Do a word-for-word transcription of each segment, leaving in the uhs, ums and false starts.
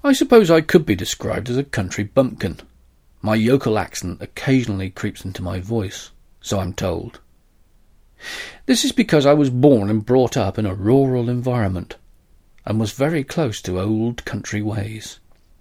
I suppose I could be described as a country bumpkin. My yokel accent occasionally creeps into my voice, so I'm told. This is because I was born and brought up in a rural environment, and was very close to old country ways.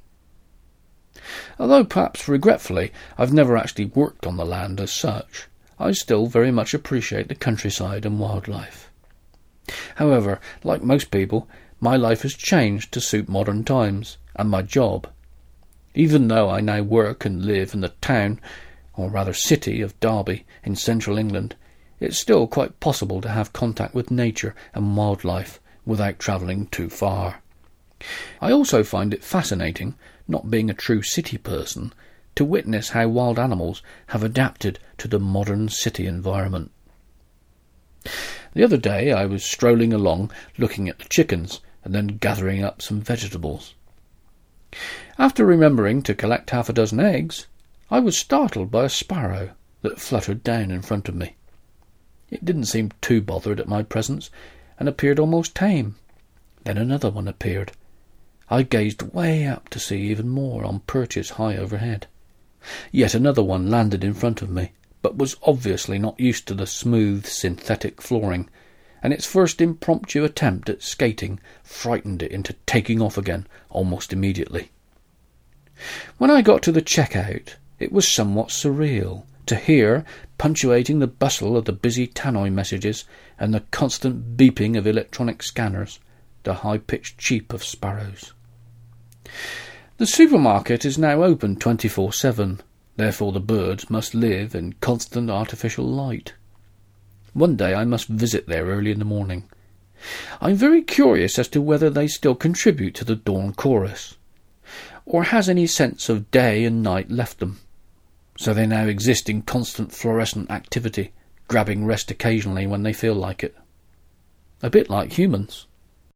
Although perhaps regretfully I've never actually worked on the land as such, I still very much appreciate the countryside and wildlife. However, like most people, my life has changed to suit modern times and my job. Even though I now work and live in the town, or rather city, of Derby in central England, it's still quite possible to have contact with nature and wildlife without travelling too far. I also find it fascinating, not being a true city person, to witness how wild animals have adapted to the modern city environment. The other day I was strolling along looking at the chickens and then gathering up some vegetables. After remembering to collect half a dozen eggs, I was startled by a sparrow that fluttered down in front of me. It didn't seem too bothered at my presence and appeared almost tame. Then another one appeared. I gazed way up to see even more on perches high overhead. Yet another one landed in front of me, but was obviously not used to the smooth synthetic flooring, and its first impromptu attempt at skating frightened it into taking off again almost immediately. When I got to the checkout, it was somewhat surreal to hear, punctuating the bustle of the busy tannoy messages and the constant beeping of electronic scanners, the high-pitched cheep of sparrows. The supermarket is now open twenty-four seven, therefore the birds must live in constant artificial light. One day I must visit there early in the morning. I'm very curious as to whether they still contribute to the dawn chorus, or has any sense of day and night left them, so they now exist in constant fluorescent activity, grabbing rest occasionally when they feel like it. A bit like humans.